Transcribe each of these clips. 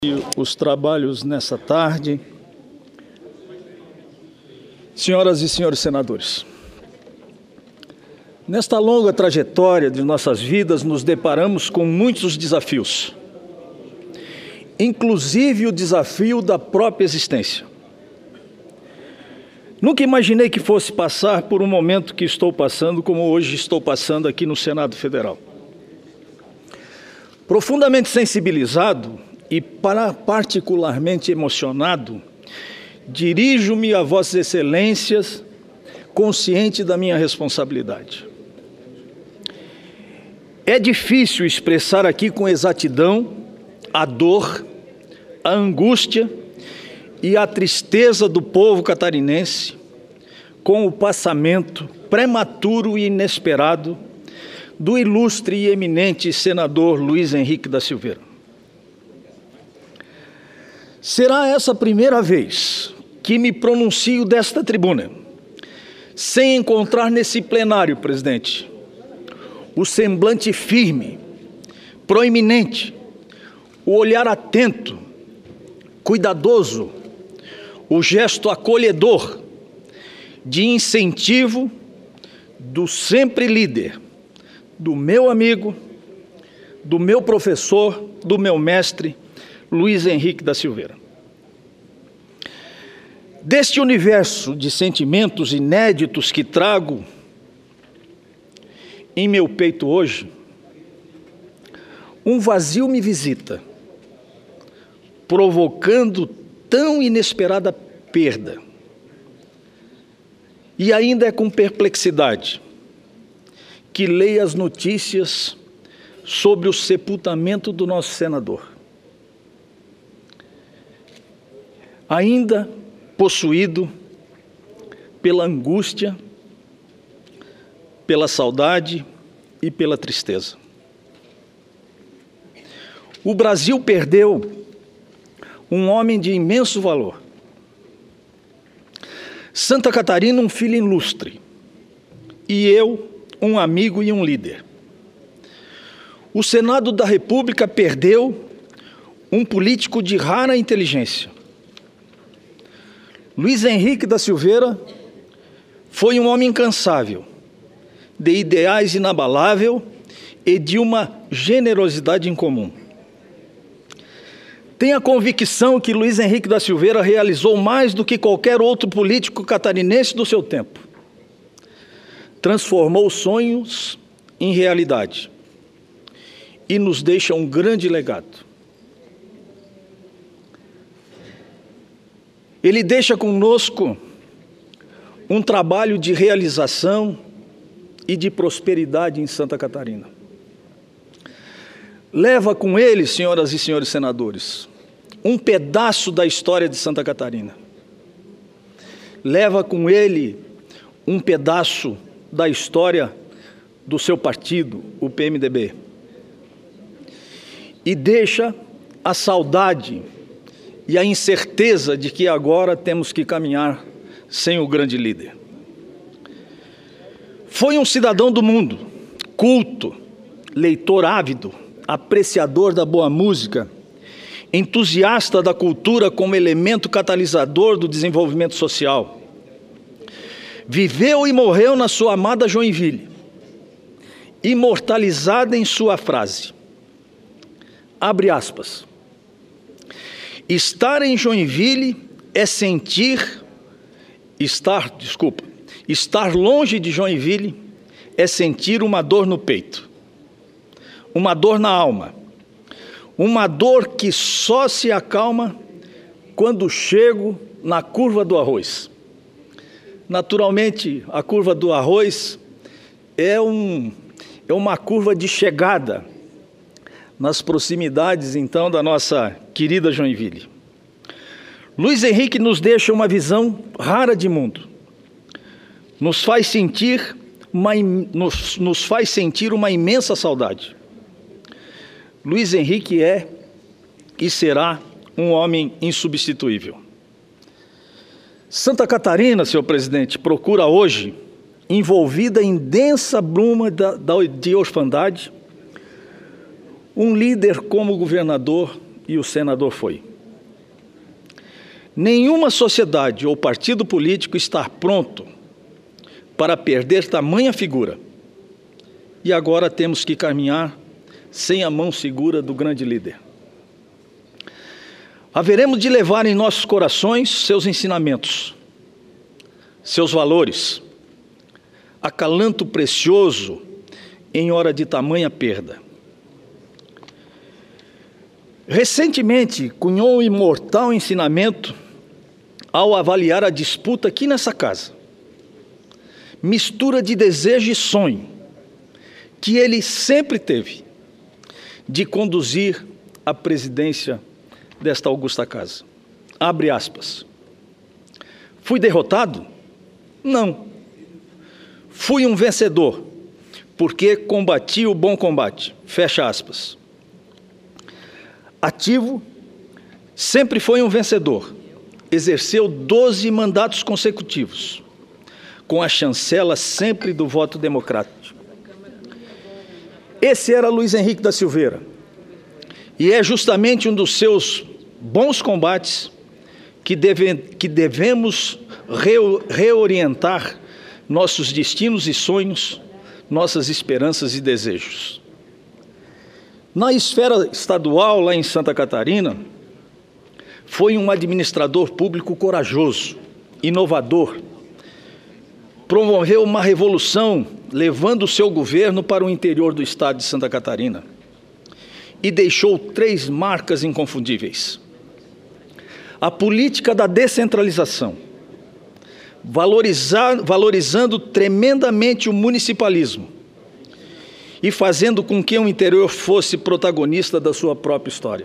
Os trabalhos nessa tarde. Senhoras e senhores senadores, nesta longa trajetória de nossas vidas, nos deparamos com muitos desafios, inclusive o desafio da própria existência. Nunca imaginei que fosse passar por um momento que estou passando, como hoje estou passando aqui no Senado Federal. Profundamente sensibilizado e particularmente emocionado, dirijo-me a Vossas Excelências, consciente da minha responsabilidade. É difícil expressar aqui com exatidão a dor, a angústia e a tristeza do povo catarinense com o passamento prematuro e inesperado do ilustre e eminente senador Luiz Henrique da Silveira. Será essa a primeira vez que me pronuncio desta tribuna, sem encontrar nesse plenário, presidente, o semblante firme, proeminente, o olhar atento, cuidadoso, o gesto acolhedor, de incentivo do sempre líder, do meu amigo, do meu professor, do meu mestre, Luiz Henrique da Silveira. Deste universo de sentimentos inéditos que trago em meu peito hoje, um vazio me visita, provocando tão inesperada perda. E ainda é com perplexidade que leio as notícias sobre o sepultamento do nosso senador. Ainda possuído pela angústia, pela saudade e pela tristeza. O Brasil perdeu um homem de imenso valor. Santa Catarina, um filho ilustre. E eu, um amigo e um líder. O Senado da República perdeu um político de rara inteligência. Luiz Henrique da Silveira foi um homem incansável, de ideais inabalável e de uma generosidade incomum. Tenho a convicção que Luiz Henrique da Silveira realizou mais do que qualquer outro político catarinense do seu tempo. Transformou sonhos em realidade e nos deixa um grande legado. Ele deixa conosco um trabalho de realização e de prosperidade em Santa Catarina. Leva com ele, senhoras e senhores senadores, um pedaço da história de Santa Catarina. Leva com ele um pedaço da história do seu partido, o PMDB. E deixa a saudade e a incerteza de que agora temos que caminhar sem o grande líder. Foi um cidadão do mundo, culto, leitor ávido, apreciador da boa música, entusiasta da cultura como elemento catalisador do desenvolvimento social. Viveu e morreu na sua amada Joinville, imortalizada em sua frase, abre aspas, estar em Joinville é estar longe de Joinville é sentir uma dor no peito, uma dor na alma, uma dor que só se acalma quando chego na curva do arroz. Naturalmente, a curva do arroz é uma curva de chegada nas proximidades, então, da nossa querida Joinville. Luiz Henrique nos deixa uma visão rara de mundo. Nos faz sentir uma imensa saudade. Luiz Henrique é e será um homem insubstituível. Santa Catarina, senhor presidente, procura hoje, envolvida em densa bruma de orfandade, um líder como governador e o senador foi. Nenhuma sociedade ou partido político está pronto para perder tamanha figura. E agora temos que caminhar sem a mão segura do grande líder. Haveremos de levar em nossos corações seus ensinamentos, seus valores, acalanto precioso em hora de tamanha perda. Recentemente, cunhou um imortal ensinamento ao avaliar a disputa aqui nessa casa. Mistura de desejo e sonho, que ele sempre teve, de conduzir a presidência desta augusta casa. Abre aspas. Fui derrotado? Não. Fui um vencedor, porque combati o bom combate. Fecha aspas. Ativo, sempre foi um vencedor. Exerceu 12 mandatos consecutivos, com a chancela sempre do voto democrático. Esse era Luiz Henrique da Silveira, e é justamente um dos seus bons combates que devemos reorientar nossos destinos e sonhos, nossas esperanças e desejos. Na esfera estadual, lá em Santa Catarina, foi um administrador público corajoso, inovador. Promoveu uma revolução, levando o seu governo para o interior do estado de Santa Catarina. E deixou 3 marcas inconfundíveis. A política da descentralização, valorizando tremendamente o municipalismo e fazendo com que o interior fosse protagonista da sua própria história.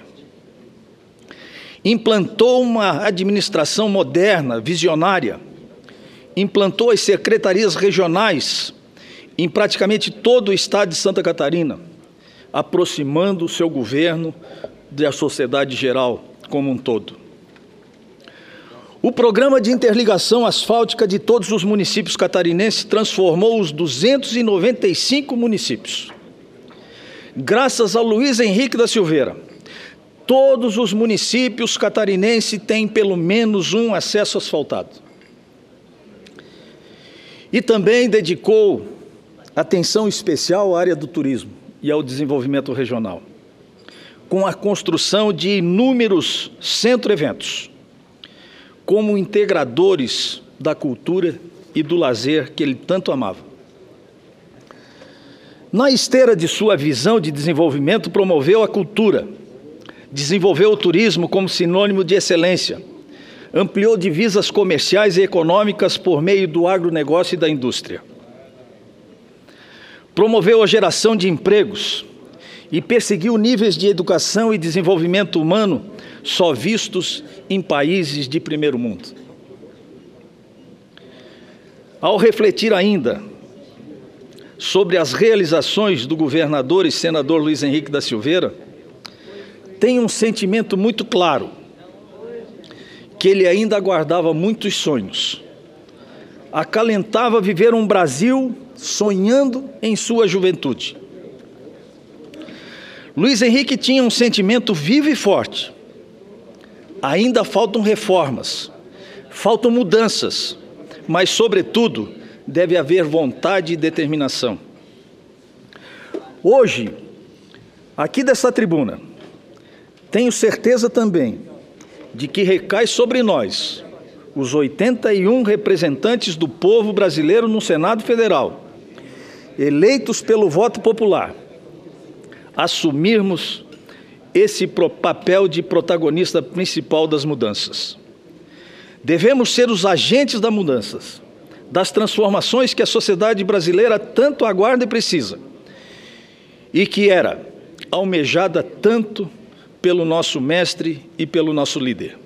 Implantou uma administração moderna, visionária, implantou as secretarias regionais em praticamente todo o estado de Santa Catarina, aproximando o seu governo da sociedade geral como um todo. O programa de interligação asfáltica de todos os municípios catarinenses transformou os 295 municípios. Graças a Luiz Henrique da Silveira, todos os municípios catarinenses têm pelo menos um acesso asfaltado. E também dedicou atenção especial à área do turismo e ao desenvolvimento regional, com a construção de inúmeros centro-eventos, como integradores da cultura e do lazer que ele tanto amava. Na esteira de sua visão de desenvolvimento, promoveu a cultura, desenvolveu o turismo como sinônimo de excelência, ampliou divisas comerciais e econômicas por meio do agronegócio e da indústria. Promoveu a geração de empregos e perseguiu níveis de educação e desenvolvimento humano só vistos em países de primeiro mundo. Ao refletir ainda sobre as realizações do governador e senador Luiz Henrique da Silveira, tem um sentimento muito claro, que ele ainda guardava muitos sonhos. Acalentava viver um Brasil sonhando em sua juventude. Luiz Henrique tinha um sentimento vivo e forte. Ainda faltam reformas, faltam mudanças, mas, sobretudo, deve haver vontade e determinação. Hoje, aqui dessa tribuna, tenho certeza também de que recai sobre nós, os 81 representantes do povo brasileiro no Senado Federal, eleitos pelo voto popular, assumirmos esse papel de protagonista principal das mudanças. Devemos ser os agentes das mudanças, das transformações que a sociedade brasileira tanto aguarda e precisa, e que era almejada tanto pelo nosso mestre e pelo nosso líder.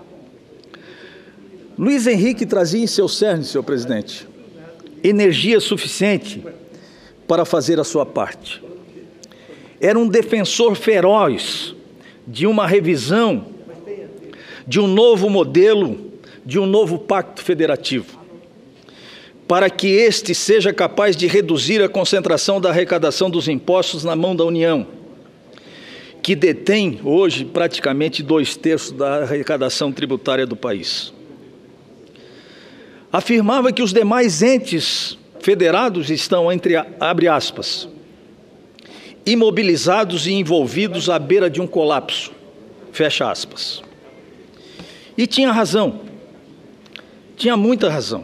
Luiz Henrique trazia em seu cerne, senhor presidente, energia suficiente para fazer a sua parte. Era um defensor feroz de uma revisão, de um novo modelo, de um novo pacto federativo, para que este seja capaz de reduzir a concentração da arrecadação dos impostos na mão da União, que detém hoje praticamente 2/3 da arrecadação tributária do país. Afirmava que os demais entes federados estão, abre aspas, imobilizados e envolvidos à beira de um colapso, fecha aspas. E tinha razão, tinha muita razão.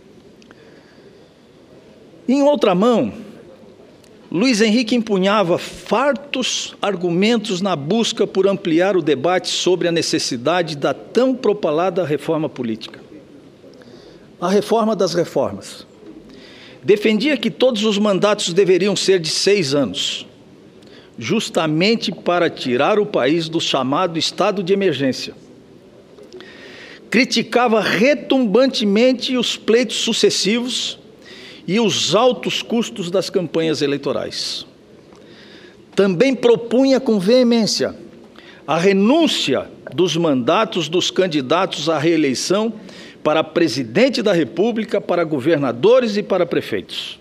Em outra mão, Luiz Henrique empunhava fartos argumentos na busca por ampliar o debate sobre a necessidade da tão propalada reforma política. A reforma das reformas. Defendia que todos os mandatos deveriam ser de 6 anos, justamente para tirar o país do chamado estado de emergência. Criticava retumbantemente os pleitos sucessivos e os altos custos das campanhas eleitorais. Também propunha com veemência a renúncia dos mandatos dos candidatos à reeleição para presidente da República, para governadores e para prefeitos.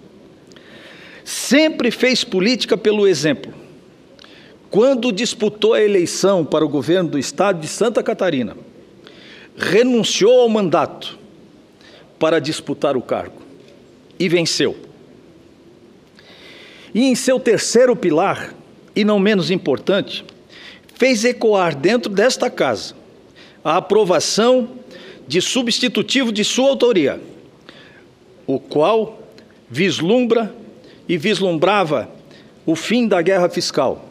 Sempre fez política pelo exemplo. Quando disputou a eleição para o governo do estado de Santa Catarina, renunciou ao mandato para disputar o cargo e venceu. E em seu terceiro pilar, e não menos importante, fez ecoar dentro desta casa a aprovação de substitutivo de sua autoria, o qual vislumbra e vislumbrava o fim da guerra fiscal.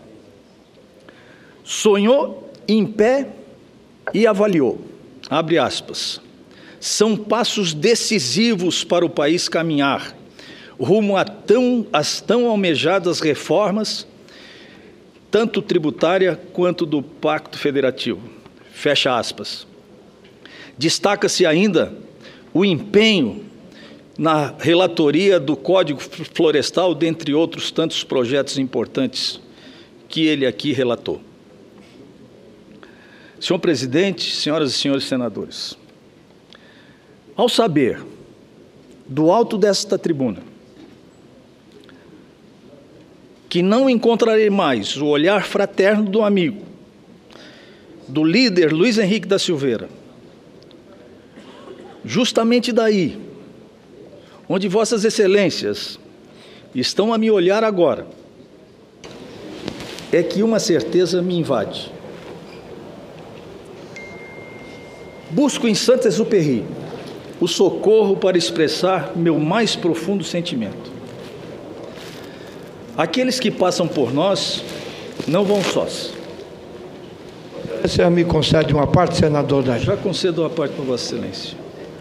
Sonhou em pé e avaliou, abre aspas, são passos decisivos para o país caminhar rumo às tão almejadas reformas, tanto tributária quanto do Pacto Federativo. Fecha aspas. Destaca-se ainda o empenho na relatoria do Código Florestal, dentre outros tantos projetos importantes que ele aqui relatou. Senhor presidente, senhoras e senhores senadores, ao saber, do alto desta tribuna, que não encontrarei mais o olhar fraterno do amigo, do líder Luiz Henrique da Silveira, justamente daí, onde vossas excelências estão a me olhar agora, é que uma certeza me invade. Busco em Saint-Exupéry o socorro para expressar meu mais profundo sentimento. Aqueles que passam por nós não vão sós. Você me concede uma parte, senador Dário? Já concedo uma parte para Vossa Excelência.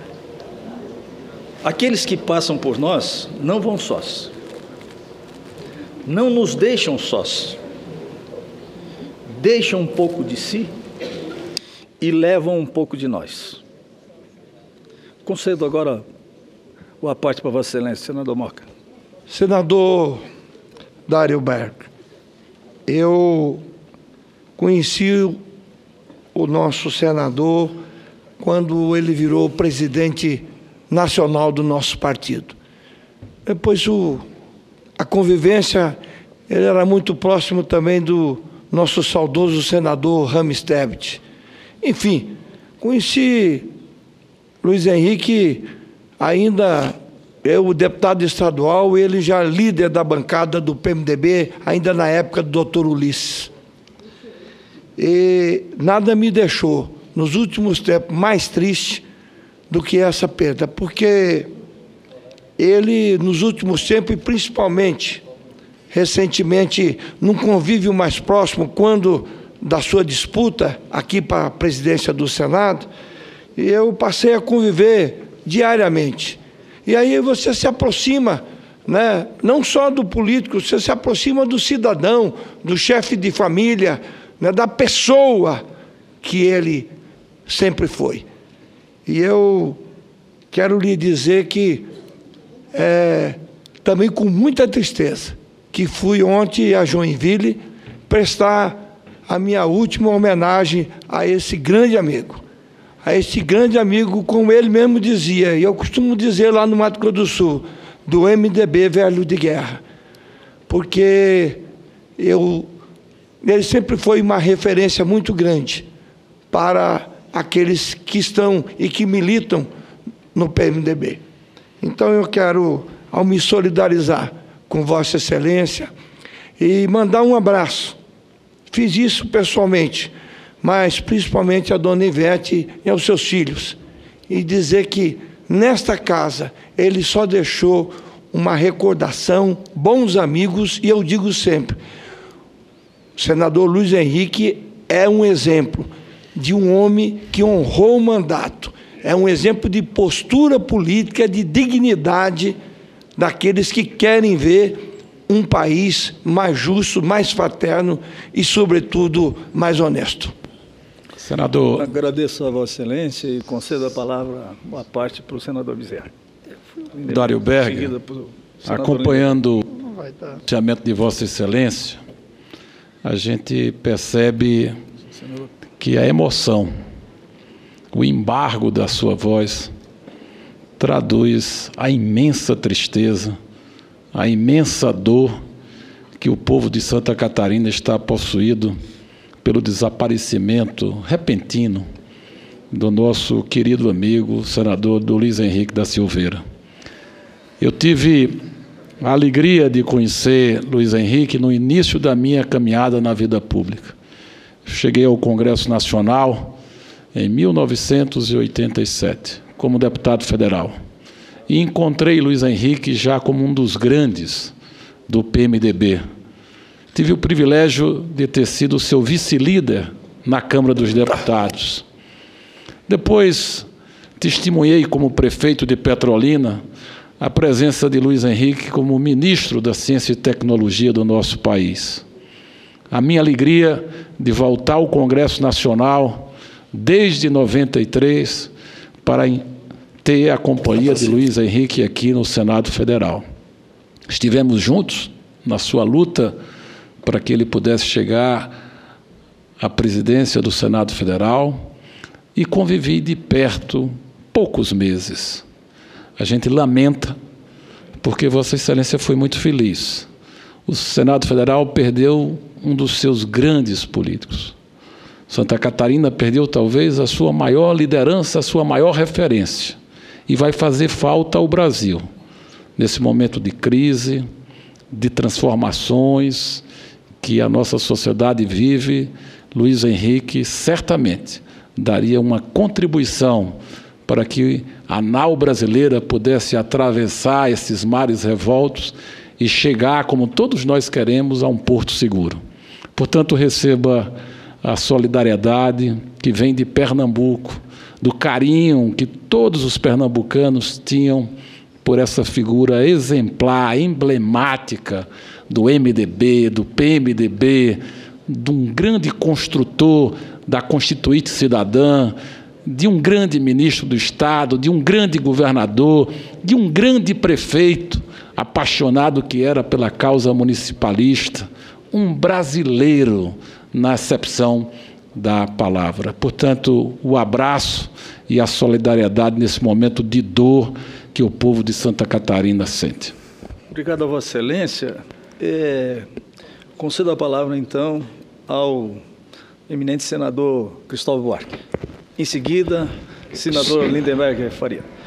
Aqueles que passam por nós não vão sós. Não nos deixam sós. Deixam um pouco de si e levam um pouco de nós. Concedo agora a parte para Vossa Excelência, senador Moca. Senador Dário Berg, eu conheci o nosso senador quando ele virou presidente nacional do nosso partido. Depois a convivência, ele era muito próximo também do nosso saudoso senador Rames Tebet. Enfim, conheci Luiz Henrique ainda o deputado estadual, ele já líder da bancada do PMDB, ainda na época do doutor Ulisses. E nada me deixou, nos últimos tempos, mais triste do que essa perda, porque ele, nos últimos tempos, e principalmente, recentemente, num convívio mais próximo, quando da sua disputa aqui para a presidência do Senado, eu passei a conviver diariamente. E aí você se aproxima, né, não só do político, você se aproxima do cidadão, do chefe de família, né, da pessoa que ele sempre foi. E eu quero lhe dizer que, também com muita tristeza, que fui ontem a Joinville prestar a minha última homenagem a esse grande amigo. A esse grande amigo, como ele mesmo dizia, e eu costumo dizer lá no Mato Grosso do Sul, do MDB velho de guerra. Porque eu ele sempre foi uma referência muito grande para aqueles que estão e que militam no PMDB. Então eu quero, ao me solidarizar com Vossa Excelência, e mandar um abraço. Fiz isso pessoalmente, mas principalmente a dona Ivete e aos seus filhos, e dizer que nesta casa ele só deixou uma recordação, bons amigos, e eu digo sempre, o senador Luiz Henrique é um exemplo de um homem que honrou o mandato, é um exemplo de postura política, de dignidade daqueles que querem ver um país mais justo, mais fraterno e, sobretudo, mais honesto. Senador... Agradeço a Vossa Excelência e concedo a palavra, uma parte, para o senador Bezerra. Dário Berger, acompanhando o pronunciamento de Vossa Excelência, a gente percebe que a emoção, o embargo da sua voz, traduz a imensa tristeza, a imensa dor que o povo de Santa Catarina está possuído pelo desaparecimento repentino do nosso querido amigo, senador Luiz Henrique da Silveira. Eu tive a alegria de conhecer Luiz Henrique no início da minha caminhada na vida pública. Cheguei ao Congresso Nacional em 1987, como deputado federal. E encontrei Luiz Henrique já como um dos grandes do PMDB. Tive o privilégio de ter sido seu vice-líder na Câmara dos Deputados. Depois, testemunhei como prefeito de Petrolina a presença de Luiz Henrique como ministro da Ciência e Tecnologia do nosso país. A minha alegria de voltar ao Congresso Nacional desde 93 para ter a companhia de Luiz Henrique aqui no Senado Federal. Estivemos juntos na sua luta para que ele pudesse chegar à presidência do Senado Federal e convivi de perto poucos meses. A gente lamenta porque Vossa Excelência foi muito feliz. O Senado Federal perdeu um dos seus grandes políticos. Santa Catarina perdeu talvez a sua maior liderança, a sua maior referência. E vai fazer falta ao Brasil, nesse momento de crise, de transformações que a nossa sociedade vive. Luiz Henrique certamente daria uma contribuição para que a nau brasileira pudesse atravessar esses mares revoltos e chegar, como todos nós queremos, a um porto seguro. Portanto, receba a solidariedade que vem de Pernambuco, do carinho que todos os pernambucanos tinham por essa figura exemplar, emblemática do MDB, do PMDB, de um grande construtor da Constituinte Cidadã, de um grande ministro do Estado, de um grande governador, de um grande prefeito, apaixonado que era pela causa municipalista, um brasileiro na acepção da palavra. Portanto, o abraço e a solidariedade nesse momento de dor que o povo de Santa Catarina sente. Obrigado a Vossa Excelência. Concedo a palavra, então, ao eminente senador Cristóvão Buarque. Em seguida, senador Lindenberg Faria.